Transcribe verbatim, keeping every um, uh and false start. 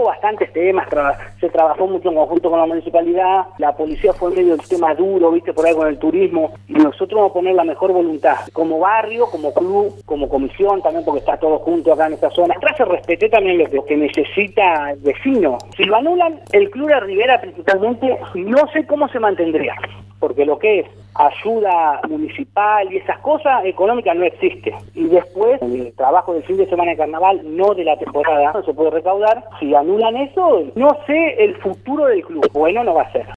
bastantes temas, tra se trabajó mucho en conjunto con la municipalidad, la policía fue medio el tema duro, viste, por ahí con el turismo, y nosotros vamos a poner la mejor voluntad, como barrio, como club, como comisión también, porque está todo junto acá en esta zona. Atrás se respeté también lo que, lo que necesita el vecino. Si lo anulan, el Club de Rivera principalmente, no sé cómo se mantendría, porque lo que es ayuda municipal y esas cosas económicas no existe. Y después, el trabajo del fin de semana de carnaval, no de la temporada, no se puede recaudar. Si anulan eso, no sé el futuro del club. Bueno, no va a ser.